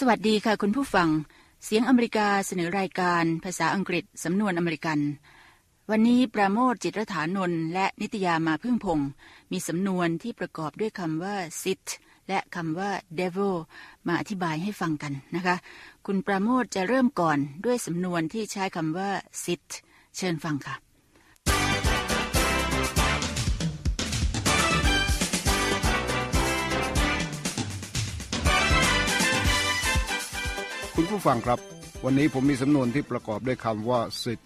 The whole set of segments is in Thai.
วัสดีค่ะคุณผู้ฟังเสียงอเมริกาเสนอรายการภาษาอังกฤษสำนวนอเมริกันวันนี้ปราโมท จิตรฐานนท์และนิตยามาพึ่งพงศ์มีสำนวนที่ประกอบด้วยคำว่า sit และคำว่า devil มาอธิบายให้ฟังกันนะคะคุณปราโมทจะเริ่มก่อนด้วยสำนวนที่ใช้คำว่า sit เชิญฟังค่ะคุณผู้ฟังครับวันนี้ผมมีสำนวนที่ประกอบด้วยคำว่า sit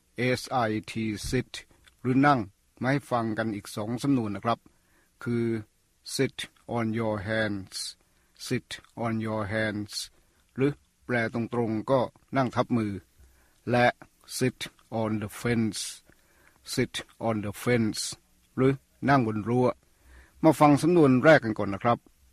sit sit หรือนั่งมาให้ฟังกันอีก2สำนวนนะครับคือ sit on your hands sit on your hands หรือแปลตรงๆก็นั่งทับมือและ sit on the fence sit on the fence หรือนั่งบนรั้วมาฟังสำนวนแรกกันก่อนนะครับ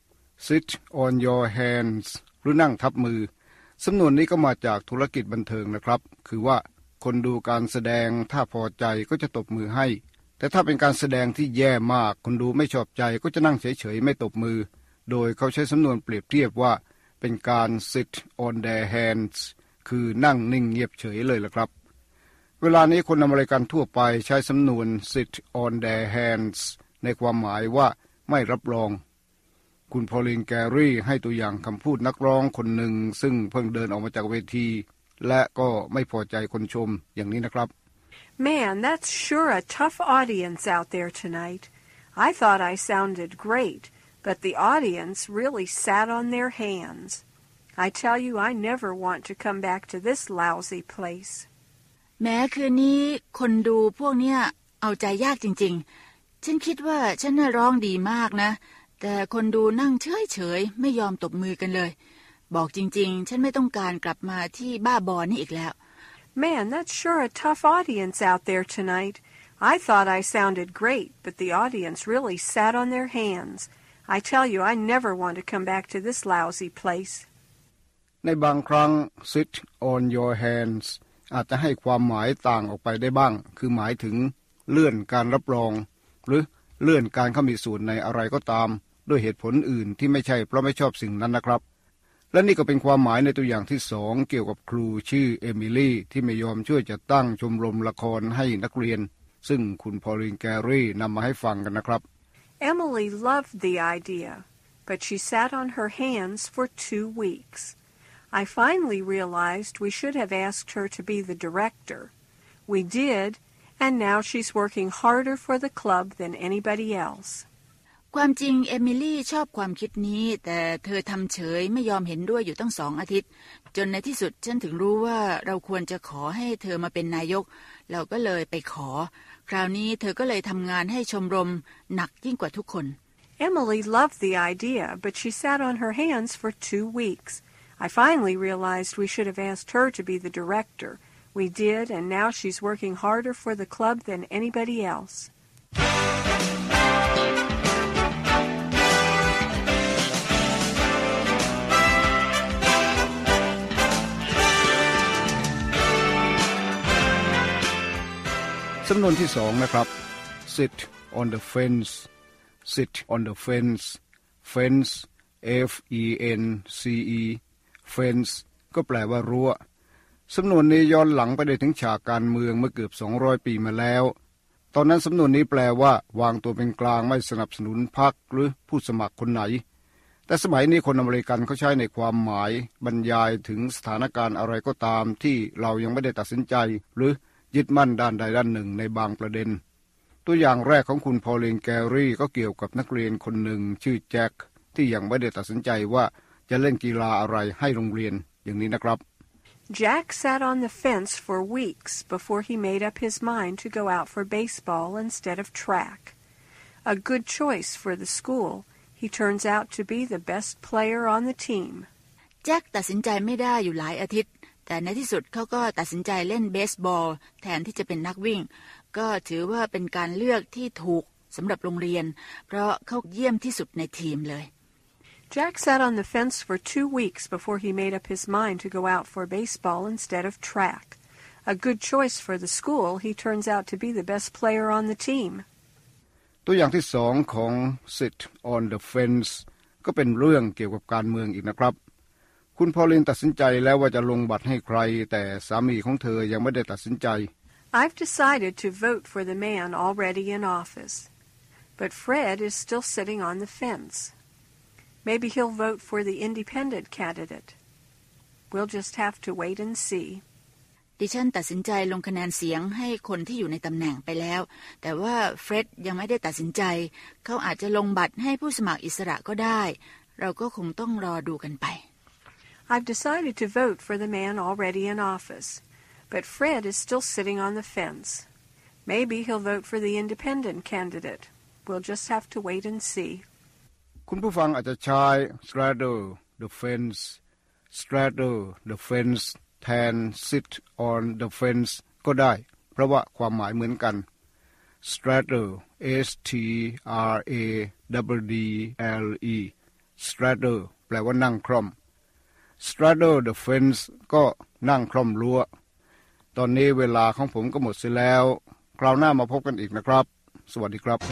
sit on your hands หรือนั่งทับมือสำนวนนี้ก็มาจากธุรกิจบันเทิงนะครับคือว่าคนดูการแสดงถ้าพอใจก็จะตบมือให้แต่ถ้าเป็นการแสดงที่แย่มากคนดูไม่ชอบใจก็จะนั่งเฉยๆไม่ตบมือโดยเขาใช้สำนวนเปรียบเทียบว่าเป็นการ sit on their hands คือนั่งนิ่งเงียบเฉยเลยล่ะครับเวลานี้คนอเมริกันทั่วไปใช้สำนวน sit on their hands ในความหมายว่าไม่รับรองคุณพอลินแกรี่ให้ตัวอย่างคำพูดนักร้องคนหนึ่งซึ่งเพิ่งเดินออกมาจากเวทีและก็ไม่พอใจคนชมอย่างนี้นะครับ Man, that's sure a tough audience out there tonight. I thought I sounded great, but the audience really sat on their hands. I tell you, I never want to come back to this lousy place. แม้คืนนี้คนดูพวกเนี้ยเอาใจยากจริงๆฉันคิดว่าฉันน่าร้องดีมากนะแต่คนดูนั่งเฉยๆไม่ยอมตบมือกันเลยบอกจริงๆฉันไม่ต้องการกลับมาที่บ้าบอนี่อีกแล้ว Man, that's sure a tough audience out there tonight. I thought I sounded great, but the audience really sat on their hands. I tell you, I never want to come back to this lousy place. ในบางครั้ง sit on your hands อาจจะให้ความหมายต่างออกไปได้บ้างคือหมายถึงเลื่อนการรับรองหรือเลื่อนการเข้ามีส่วนในอะไรก็ตามด้วยเหตุผลอื่นที่ไม่ใช่เพราะไม่ชอบสิ่งนั้นนะครับและนี่ก็เป็นความหมายในตัวอย่างที่2เกี่ยวกับครูชื่อเอมิลี่ที่ไม่ยอมช่วยจัดตั้งชมรมละครให้นักเรียนซึ่งคุณพอลินแกรี่นำมาให้ฟังกันนะครับ Emily loved the idea, but she sat on her hands for 2 weeks. I finally realized we should have asked her to be the director. We did, and now she's working harder for the club than anybody else. ความจริงเอมิลี่ชอบความคิดนี้แต่เธอทำเฉยไม่ยอมเห็นด้วยอยู่ตั้ง2 อาทิตย์จนในที่สุดฉันถึงรู้ว่าเราควรจะขอให้เธอมาเป็นนายกเราก็เลยไปขอคราวนี้เธอก็เลยทำงานให้ชมรมหนักยิ่งกว่าทุกคน Emily loved the idea, but she sat on her hands for 2 weeks. I finally realized we should have asked her to be the director. We did, and now she's working harder for the club than anybody else. สำนวนที่2นะครับ sit on the fence sit on the fence fence f e n c e fence ก็แปลว่ารั้วสำนวนนี้ย้อนหลังไปได้ถึงฉากการเมืองเมื่อเกือบ200 ปีมาแล้วตอนนั้นสำนวนนี้แปลว่าวางตัวเป็นกลางไม่สนับสนุนพรรคหรือผู้สมัครคนไหนแต่สมัยนี้คนอเมริกันเขาใช้ในความหมายบรรยายถึงสถานการณ์อะไรก็ตามที่เรายังไม่ได้ตัดสินใจหรือยึดมั่นด้านใดด้านหนึ่งในบางประเด็นตัวอย่างแรกของคุณพอลินแกรี่ก็เกี่ยวกับนักเรียนคนหนึ่งชื่อแจ็คที่ยังไม่ได้ตัดสินใจว่าจะเล่นกีฬาอะไรให้โรงเรียนอย่างนี้นะครับ Jack sat on the fence for weeks before he made up his mind to go out for baseball instead of track. A good choice for the school. He turns out to be the best player on the team. แจ็คตัดสินใจไม่ได้อยู่หลายอาทิตย์แต่ในที่สุดเขาก็ตัดสินใจเล่นเบสบอลแทนที่จะเป็นนักวิ่งก็ถือว่าเป็นการเลือกที่ถูกสำหรับโรงเรียนเพราะเขาเยี่ยมที่สุดในทีมเลย Jack sat on the fence for 2 weeks before he made up his mind to go out for baseball instead of track. A good choice for the school. He turns out to be the best player on the team. ตัวอย่างที่2ของ sit on the fence ก็เป็นเรื่องเกี่ยวกับการเมืองอีกนะครับคุณพอลินตัดสินใจแล้วว่าจะลงบัตรให้ใครแต่สามีของเธอยังไม่ได้ตัดสินใจ I've decided to vote for the man already in office, but Fred is still sitting on the fence. Maybe he'll vote for the independent candidate. We'll just have to wait and see. ดิฉันตัดสินใจลงคะแนนเสียงให้คนที่อยู่ในตำแหน่งไปแล้วแต่ว่าเฟร็ดยังไม่ได้ตัดสินใจเขาอาจจะลงบัตรให้ผู้สมัครอิสระก็ได้เราก็คงต้องรอดูกันไป I've decided to vote for the man already in office, but Fred is still sitting on the fence. Maybe he'll vote for the independent candidate. We'll just have to wait and see. คุณผู้ฟังอาจจะใช้ straddle the fence straddle the fenceแทน sit on the fence ก็ได้เพราะว่าความหมายเหมือนกัน straddle s t r a d d l e straddle แปลว่านั่งคล่อม straddle the fence ก็นั่งคล่อมรั้วตอนนี้เวลาของผมก็หมดเสียแล้วคราวหน้ามาพบกันอีกนะครับสวัสดีครับ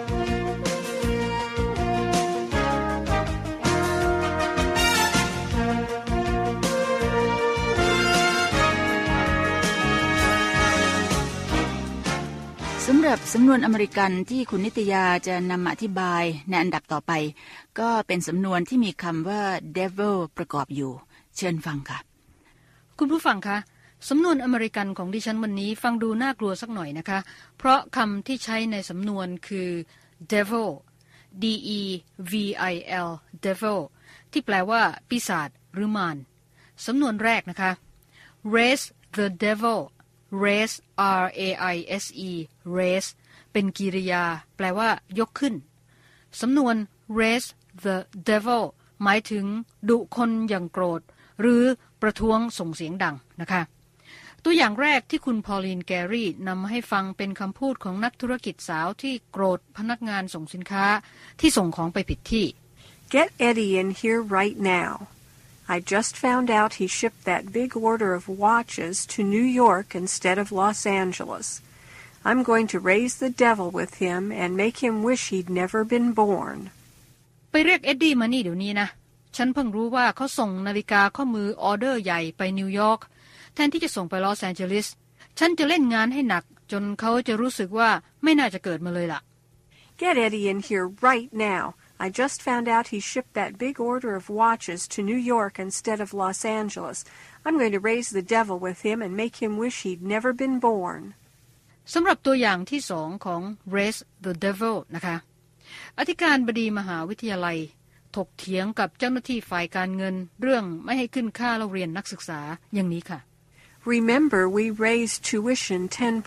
สำหรับสำนวนอเมริกันที่คุณนิตยาจะนำมาอธิบายในอันดับต่อไปก็เป็นสำนวนที่มีคำว่า devil ประกอบอยู่เชิญฟังค่ะคุณผู้ฟังคะสำนวนอเมริกันของดิฉันวันนี้ฟังดูน่ากลัวสักหน่อยนะคะเพราะคำที่ใช้ในสำนวนคือ devil d e v i l devil ที่แปลว่าปีศาจหรือมารสำนวนแรกนะคะ raise the devil raise r a i s e raise เป็นกริยาแปลว่ายกขึ้นสำนวน raise the devil หมายถึงดุคนอย่างโกรธหรือประท้วงส่งเสียงดังนะคะตัวอย่างแรกที่คุณพอลีนแกรี่นำมาให้ฟังเป็นคำพูดของนักธุรกิจสาวที่โกรธพนักงานส่งสินค้าที่ส่งของไปผิดที่ Get Eddie in here right now.I just found out he shipped that big order of watches to New York instead of Los Angeles. I'm going to raise the devil with him and make him wish he'd never been born. ไปเรียกเอ็ดดี้มานี่เดี๋ยวนี้นะฉันเพิ่งรู้ว่าเขาส่งนาฬิกาข้อมือออเดอร์ใหญ่ไปนิวยอร์กแทนที่จะส่งไปลอสแอนเจลิสฉันจะเล่นงานให้หนักจนเขาจะรู้สึกว่าไม่น่าจะเกิดมาเลยล่ะ Get Eddie in here right now.I just found out he shipped that big order of watches to New York instead of Los Angeles. I'm going to raise the devil with him and make him wish he'd never been born. สำหรับตัวอย่างที่สองของ raise the devil นะคะอธิการบดีมหาวิทยาลัยถกเถียงกับเจ้าหน้าที่ฝ่ายการเงินเรื่องไม่ให้ขึ้นค่าเล่าเรียนนักศึกษาอย่างนี้ค่ะ Remember, we raised tuition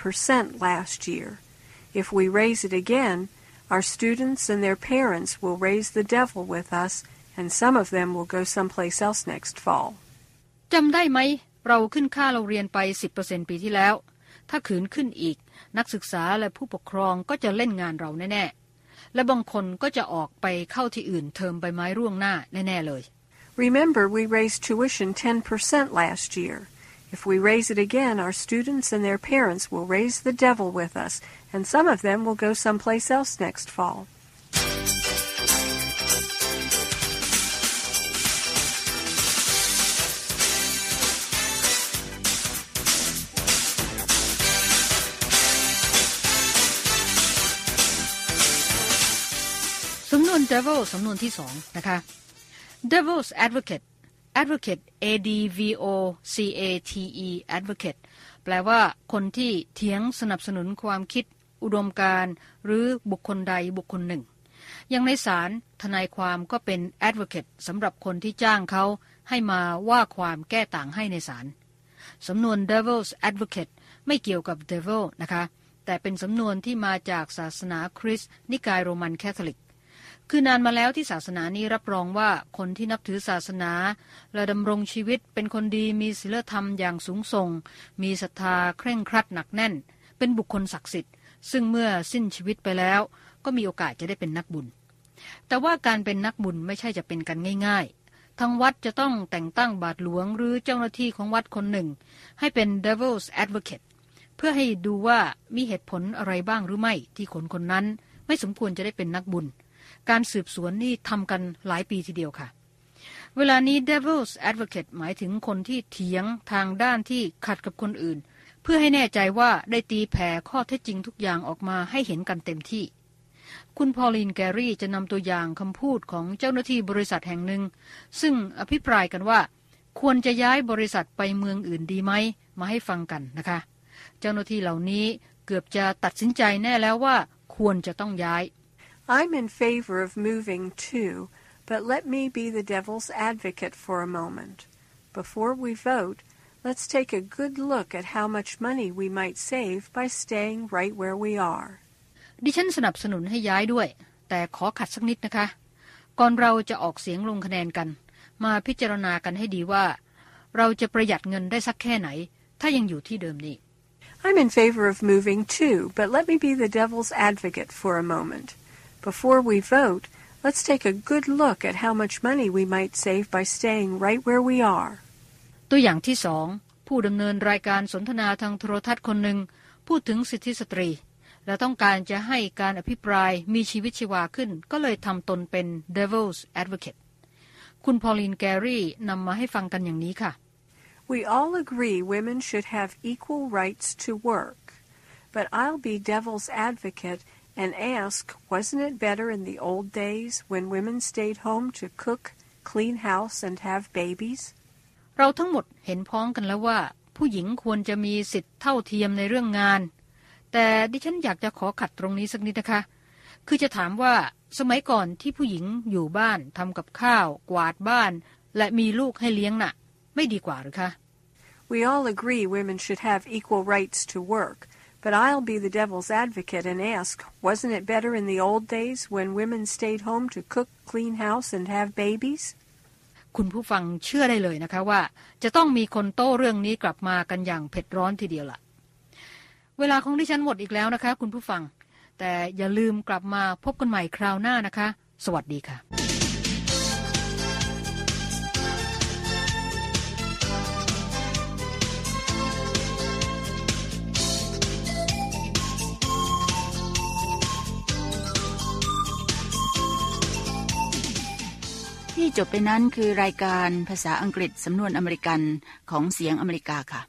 10% last year. If we raise it again,Our students and their parents will raise the devil with us, and some of them will go someplace else next fall. จำได้ไหมเราขึ้นค่าเราเรียนไป 10% ปีที่แล้วถ้าขืนขึ้นอีกนักศึกษาและผู้ปกครองก็จะเล่นงานเราแน่ๆและบางคนก็จะออกไปเข้าที่อื่นเทอมใบไม้ร่วงหน้าแน่ๆเลย Remember, we raised tuition 10% last year.If we raise it again, our students and their parents will raise the devil with us, and some of them will go someplace else next fall. สำนวน devil สำนวนที่สองนะคะ devil's advocate advocate a d v o c a t e advocate แปลว่าคนที่เถียงสนับสนุนความคิดอุดมการณ์หรือบุคคลใดบุคคลหนึ่งอย่างในศาลทนายความก็เป็น advocate สำหรับคนที่จ้างเขาให้มาว่าความแก้ต่างให้ในศาลสำนวน devil's advocate ไม่เกี่ยวกับ devil นะคะแต่เป็นสำนวนที่มาจากศาสนาคริสต์นิกายโรมันแคทอลิกคือนานมาแล้วที่ศาสนานี้รับรองว่าคนที่นับถือศาสนาและดำรงชีวิตเป็นคนดีมีศีลธรรมอย่างสูงส่งมีศรัทธาเคร่งครัดหนักแน่นเป็นบุคคลศักดิ์สิทธิ์ซึ่งเมื่อสิ้นชีวิตไปแล้วก็มีโอกาสจะได้เป็นนักบุญแต่ว่าการเป็นนักบุญไม่ใช่จะเป็นกันง่ายๆทางวัดจะต้องแต่งตั้งบาทหลวงหรือเจ้าหน้าที่ของวัดคนหนึ่งให้เป็น Devil's Advocate เพื่อให้ดูว่ามีเหตุผลอะไรบ้างหรือไม่ที่คนนั้นไม่สมควรจะได้เป็นนักบุญการสืบสวนนี่ทำกันหลายปีทีเดียวค่ะเวลานี้ Devil's Advocate หมายถึงคนที่เถียงทางด้านที่ขัดกับคนอื่นเพื่อให้แน่ใจว่าได้ตีแผ่ข้อเท็จจริงทุกอย่างออกมาให้เห็นกันเต็มที่คุณพอลินแกรี่จะนำตัวอย่างคำพูดของเจ้าหน้าที่บริษัทแห่งหนึ่งซึ่งอภิปรายกันว่าควรจะย้ายบริษัทไปเมืองอื่นดีไหมมาให้ฟังกันนะคะเจ้าหน้าที่เหล่านี้เกือบจะตัดสินใจแน่แล้วว่าควรจะต้องย้าย I'm in favor of moving too, but let me be the devil's advocate for a moment. Before we vote, let's take a good look at how much money we might save by staying right where we are. ดิฉันสนับสนุนให้ย้ายด้วยแต่ขอขัดสักนิดนะคะก่อนเราจะออกเสียงลงคะแนนกันมาพิจารณากันให้ดีว่าเราจะประหยัดเงินได้สักแค่ไหนถ้ายังอยู่ที่เดิมนี้ I'm in favor of moving too, but let me be the devil's advocate for a moment. Before we vote, let's take a good look at how much money we might save by staying right where we are. ตัวอย่างที่2ผู้ดำเนินรายการสนทนาทางโทรทัศน์คนหนึ่งพูดถึงสิทธิสตรีและต้องการจะให้การอภิปรายมีชีวิตชีวาขึ้นก็เลยทำตนเป็น Devil's Advocate คุณพอลินแกรี่นำมาให้ฟังกันอย่างนี้ค่ะ We all agree women should have equal rights to work, but I'll be devil's advocate and ask, wasn't it better in the old days when women stayed home to cook, clean house, and have babies? เราทั้งหมดเห็นพ้องกันแล้วว่าผู้หญิงควรจะมีสิทธิเท่าเทียมในเรื่องงานแต่ดิฉันอยากจะขอขัดตรงนี้สักนิดนะคะคือจะถามว่าสมัยก่อนที่ผู้หญิงอยู่บ้านทำกับข้าวกวาดบ้านและมีลูกให้เลี้ยงน่ะไม่ดีกว่าหรือคะ We all agree women should have equal rights to work, but I'll be the devil's advocate and ask, wasn't it better in the old days when women stayed home to cook, clean house, and have babies? คุณผู้ฟังเชื่อได้เลยนะคะว่าจะต้องมีคนโต้เรื่องนี้กลับมากันอย่างเผ็ดร้อนทีเดียวล่ะเวลาของดิฉันหมดอีกแล้วนะคะคุณผู้ฟังแต่อย่าลืมกลับมาพบกันใหม่คราวหน้านะคะสวัสดีค่ะที่จบไปนั้นคือรายการภาษาอังกฤษสำนวนอเมริกันของเสียงอเมริกาค่ะ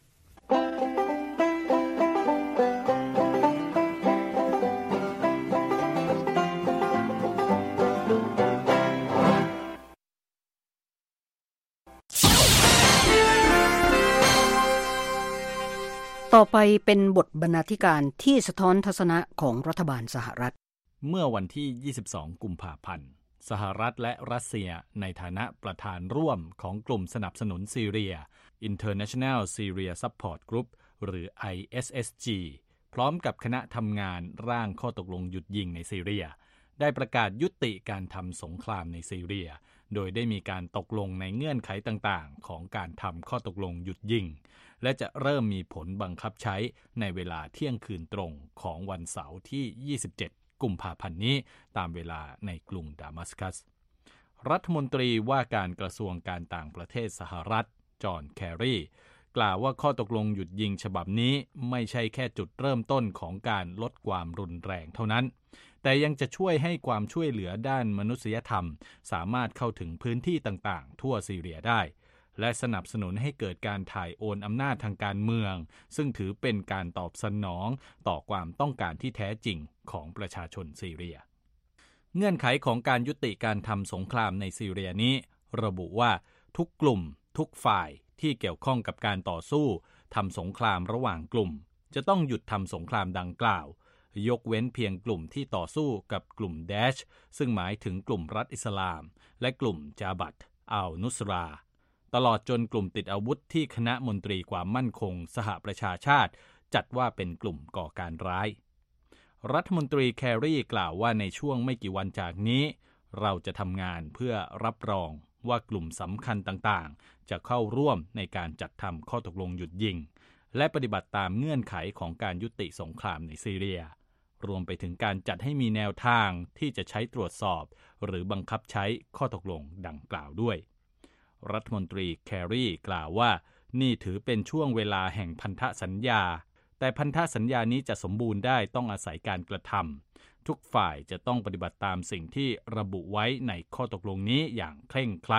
ต่อไปเป็นบทบรรณาธิการที่สะท้อนทัศนะของรัฐบาลสหรัฐเมื่อวันที่ 22 กุมภาพันธ์สหรัฐและรัสเซียในฐานะประธานร่วมของกลุ่มสนับสนุนซีเรีย International Syria Support Group หรือ ISSG พร้อมกับคณะทำงานร่างข้อตกลงหยุดยิงในซีเรียได้ประกาศยุติการทำสงครามในซีเรียโดยได้มีการตกลงในเงื่อนไขต่างๆของการทำข้อตกลงหยุดยิงและจะเริ่มมีผลบังคับใช้ในเวลาเที่ยงคืนตรงของวันเสาร์ที่ 27 กุมภาพันธ์นี้ตามเวลาในกรุงดามัสกัสรัฐมนตรีว่าการกระทรวงการต่างประเทศสหรัฐจอห์นแครีกล่าวว่าข้อตกลงหยุดยิงฉบับนี้ไม่ใช่แค่จุดเริ่มต้นของการลดความรุนแรงเท่านั้นแต่ยังจะช่วยให้ความช่วยเหลือด้านมนุษยธรรมสามารถเข้าถึงพื้นที่ต่างๆทั่วซีเรียได้และสนับสนุนให้เกิดการถ่ายโอนอำนาจทางการเมืองซึ่งถือเป็นการตอบสนองต่อความต้องการที่แท้จริงของประชาชนซีเรียเงื่อนไขของการยุติการทำสงครามในซีเรียนี้ระบุว่าทุกกลุ่มทุกฝ่ายที่เกี่ยวข้องกับการต่อสู้ทำสงครามระหว่างกลุ่มจะต้องหยุดทำสงครามดังกล่าวยกเว้นเพียงกลุ่มที่ต่อสู้กับกลุ่มแดชซึ่งหมายถึงกลุ่มรัฐอิสลามและกลุ่มจาบัตอัลนุสราตลอดจนกลุ่มติดอาวุธที่คณะมนตรีความมั่นคงสหประชาชาติจัดว่าเป็นกลุ่มก่อการร้ายรัฐมนตรีแครีกล่าวว่าในช่วงไม่กี่วันจากนี้เราจะทำงานเพื่อรับรองว่ากลุ่มสำคัญต่างๆจะเข้าร่วมในการจัดทำข้อตกลงหยุดยิงและปฏิบัติตามเงื่อนไขของการยุติสงครามในซีเรียรวมไปถึงการจัดให้มีแนวทางที่จะใช้ตรวจสอบหรือบังคับใช้ข้อตกลงดังกล่าวด้วยรัฐมนตรีแครีกล่าวว่านี่ถือเป็นช่วงเวลาแห่งพันธสัญญาแต่พันธสัญญานี้จะสมบูรณ์ได้ต้องอาศัยการกระทำทุกฝ่ายจะต้องปฏิบัติตามสิ่งที่ระบุไว้ในข้อตกลงนี้อย่างเคร่งครัด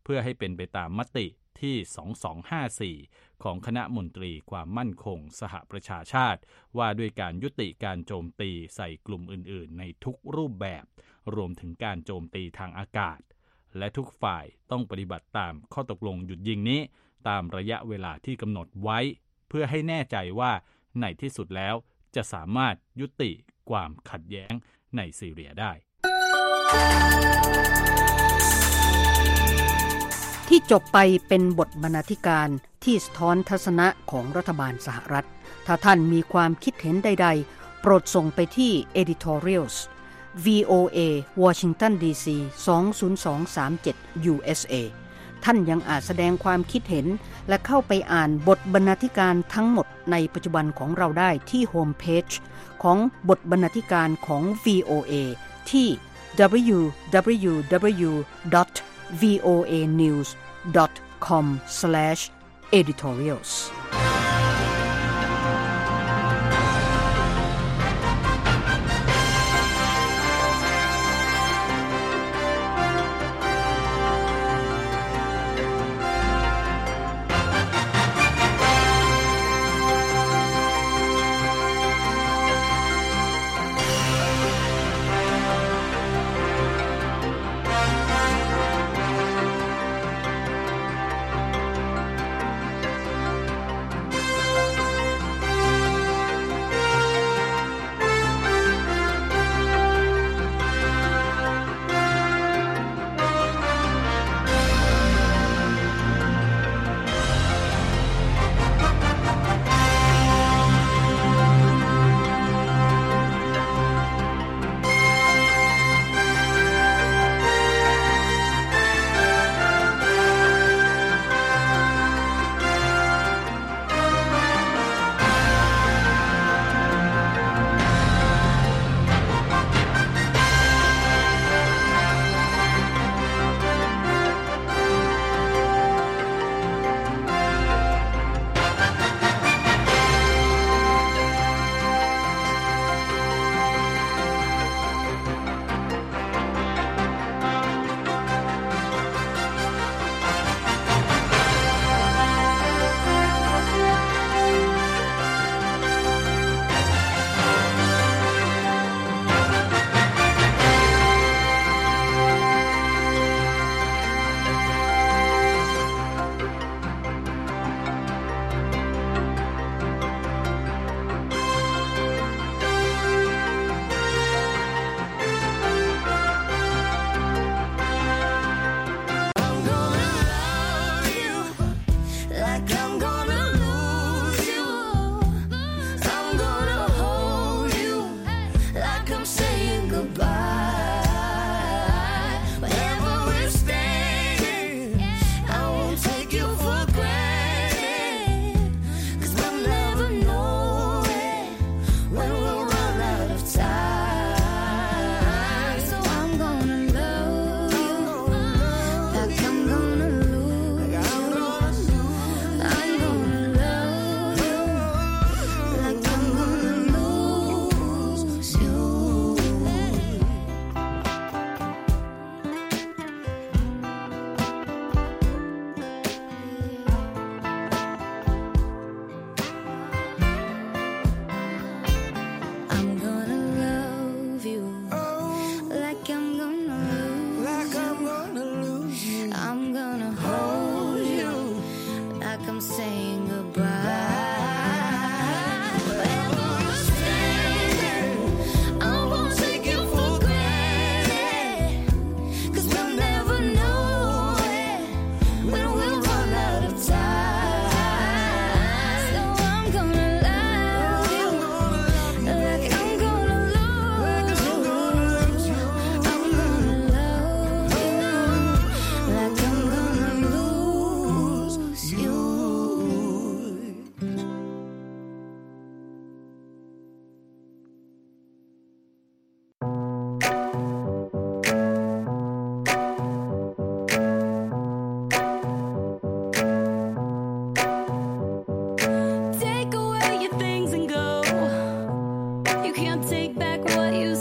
เพื่อให้เป็นไปตามมติที่ 2254 ของคณะมนตรีความมั่นคงสหประชาชาติว่าด้วยการยุติการโจมตีใส่กลุ่มอื่นๆในทุกรูปแบบรวมถึงการโจมตีทางอากาศและทุกฝ่ายต้องปฏิบัติตามข้อตกลงหยุดยิงนี้ตามระยะเวลาที่กำหนดไว้เพื่อให้แน่ใจว่าในที่สุดแล้วจะสามารถยุติความขัดแย้งในซีเรียได้ที่จบไปเป็นบทบรรณาธิการที่สะท้อนทัศนะของรัฐบาลสหรัฐถ้าท่านมีความคิดเห็นใดๆโปรดส่งไปที่ editorials VOA Washington DC 20237 USA ท่านยังอาจแสดงความคิดเห็นและเข้าไปอ่านบทบรรณาธิการทั้งหมดในปัจจุบันของเราได้ที่โฮมเพจของบทบรรณาธิการของ VOA ที่ www.voanews.com/editorials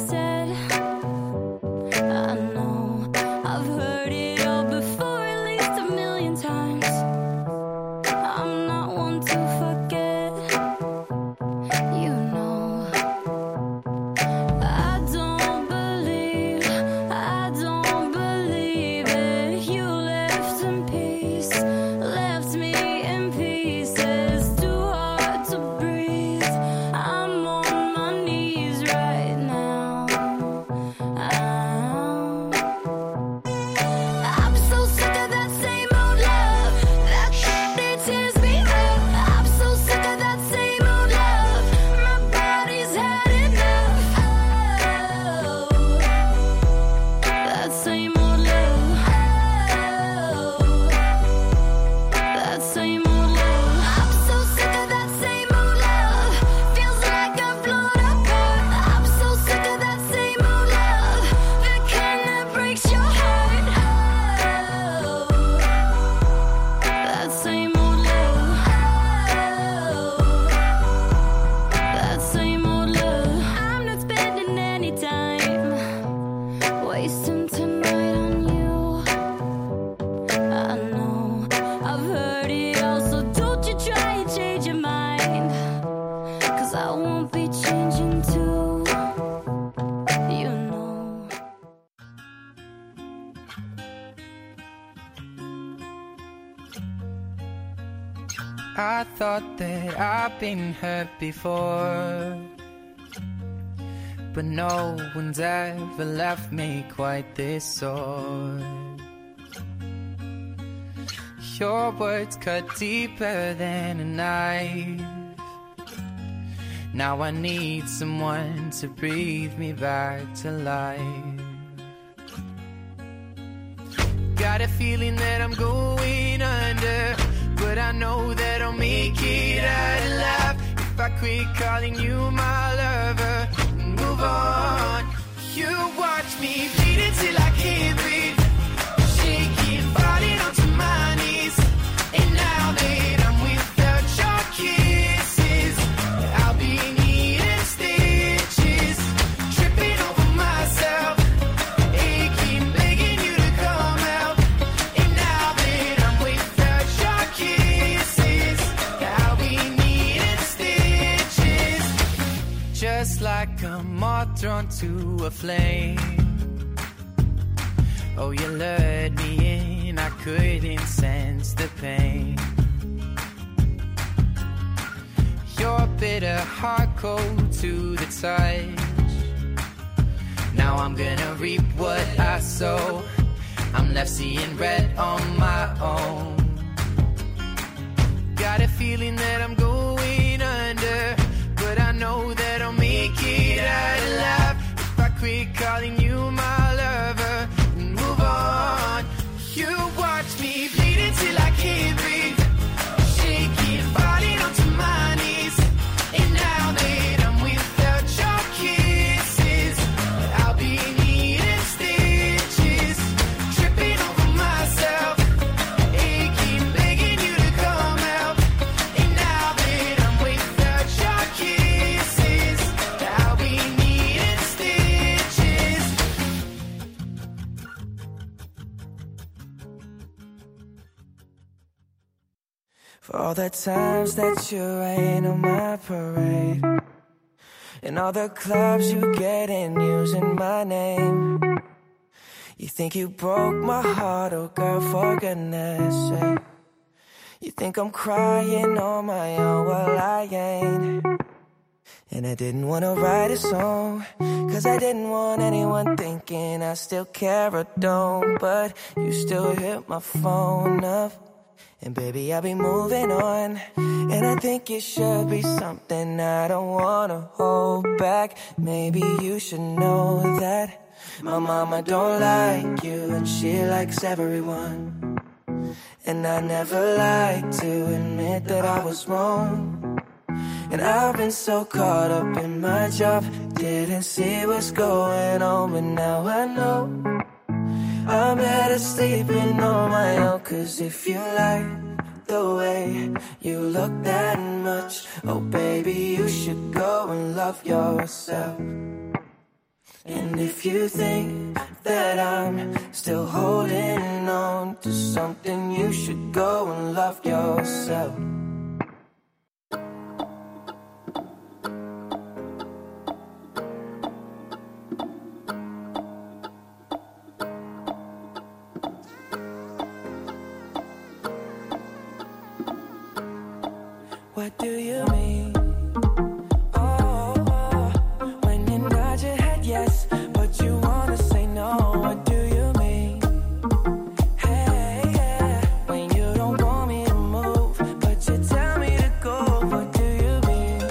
I've heard it all before, at least won't be changing too, you know. I thought that I've been hurt before, but no one's ever left me quite this sore. Your words cut deeper than a knife. Now I need someone to breathe me back to life. Got a feeling that I'm going under, but I know that I'll make it out alive if I quit calling you my lover and move on. You watch me bleed until I can't breathe, shaking, falling onto my knees. And now that I'm without your kisses, I'll be needing stitches, tripping over myself, aching, begging you to come out. And now that I'm without your kisses, I'll be needing stitches, just like a moth drawn to a flame. Oh, you lured me in, I couldn't sense the pain. Your bitter heart cold to the touch. Now I'm gonna reap what I sow. I'm left seeing red on my own. Got a feeling that I'm going under, but I know that I'll make it out alive if I quit calling you my lover and move on. You watch me bleed until I can't breathe, shaking, falling onto my knees. And now that I'm without your kisses, I'll be needing stitches, tripping over myself, aching, begging you to come out. And now that I'm without your kisses, I'll be needing stitches. For all the times that you rain on my parade, and all the clubs you get in using my name. You think you broke my heart, oh girl, for goodness sake. You think I'm crying on my own, well I ain't. And I didn't wanna write a song, cause I didn't want anyone thinking I still care or don't. But you still hit my phone up, and baby, I'll be moving on. And I think it should be something I don't wanna hold back. Maybe you should know that my mama don't like you, and she likes everyone. And I never like to admit that I was wrong. And I've been so caught up in my job, didn't see what's going on. But now I know I'm better sleeping on my own. Cause if you like the way you look that much, oh baby, you should go and love yourself. And if you think that I'm still holding on to something, you should go and love yourself. What do you mean? Oh, when you nod your head yes, but you wanna say no. What do you mean? Hey, yeah. When you don't want me to move, but you tell me to go. What do you mean?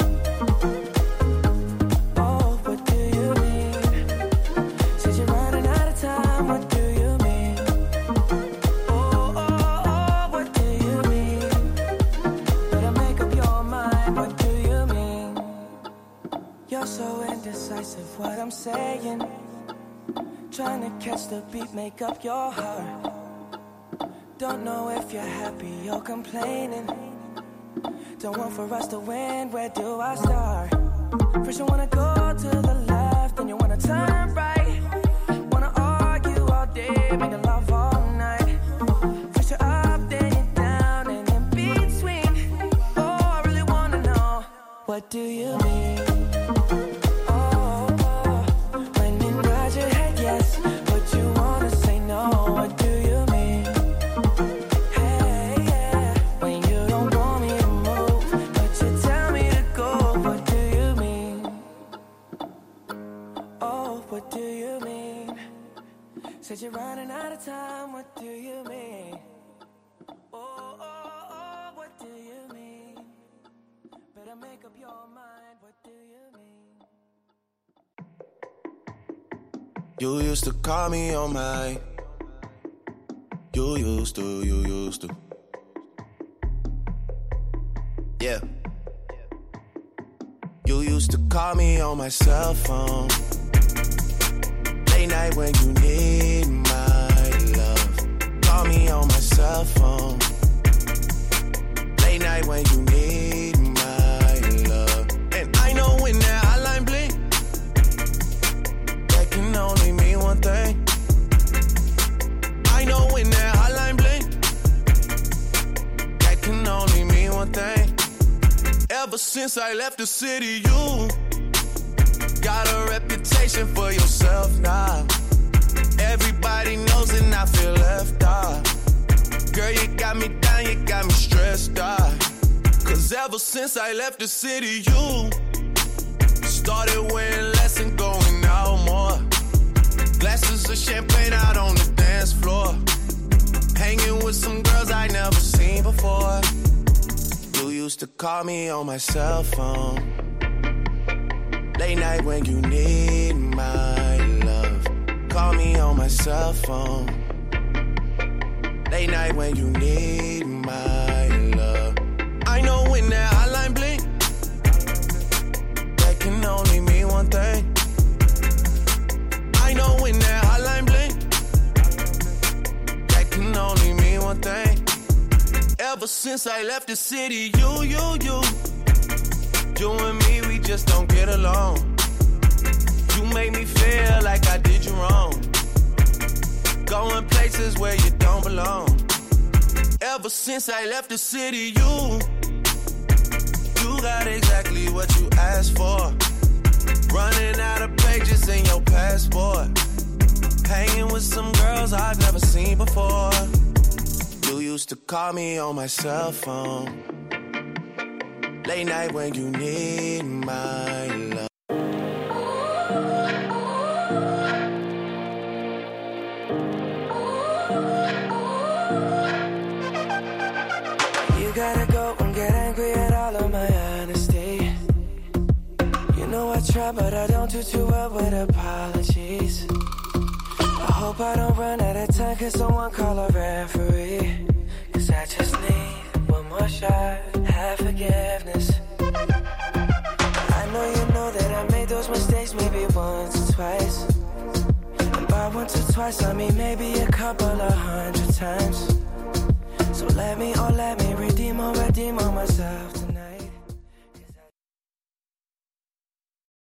Oh, what do you mean? Said you're running out of time. What do you mean? Oh, what do you mean? Better make up your mind. What do you mean? You're so indecisive, what I'm saying. Trying to catch the beat, make up your heart. Don't know if you're happy or complaining. Don't want for us to win, where do I start? First you wanna go to the left, then you wanna turn right. Wanna argue all day, making love all night. First you're up, then you're down, and in between. Oh, I really wanna know, what do you mean? Said you're running out of time, what do you mean? Oh, what do you mean? Better make up your mind, what do you mean? You used to call me on my. You used to. Yeah. You used to call me on my cell phone. Late night when you need my love. Call me on my cell phone. Late night when you need my love. And I know when that hotline blink, that can only mean one thing. I know when that hotline blink, that can only mean one thing. Ever since I left the city, you got a reputation for yourself now. Everybody knows and I feel left out. Girl, you got me down, you got me stressed out. Cause ever since I left the city, you started wearing less and going out more. Glasses of champagne out on the dance floor. Hanging with some girls I never seen before. You used to call me on my cell phone. Late night when you need my love. Call me on my cell phone. Late night when you need my love. I know when that hotline blink, that can only mean one thing. I know when that hotline blink, that can only mean one thing. Ever since I left the city, you and me, we just don't get along. You make me feel like I did you wrong. Going places where you don't belong. Ever since I left the city, you got exactly what you asked for. Running out of pages in your passport. Hanging with some girls I've never seen before. You used to call me on my cell phone. Late night when you need my love. You gotta go and get angry at all of my honesty. You know I try, but I don't do too well with apologies. I hope I don't run out of time, cause someone call a referee. Cause I just need one more shot, have forgiveness. I know you know that I made those mistakes maybe once or twice. And by once or twice I mean maybe a couple of 100 times. So let me redeem on myself tonight.